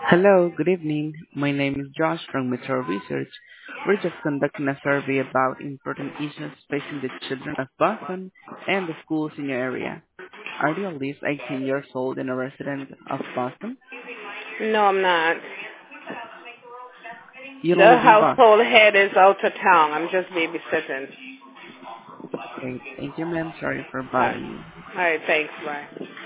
Hello, good evening. My name is Josh from Metro Research. We're just conducting a survey about important issues facing the children of Boston and the schools in your area. Are you at least 18 years old and a resident of Boston? No, I'm not. You don't The live in Boston. household head is out of town. I'm just babysitting. Okay, thank you, ma'am. Sorry for All right. bothering you. All right, thanks. Bye.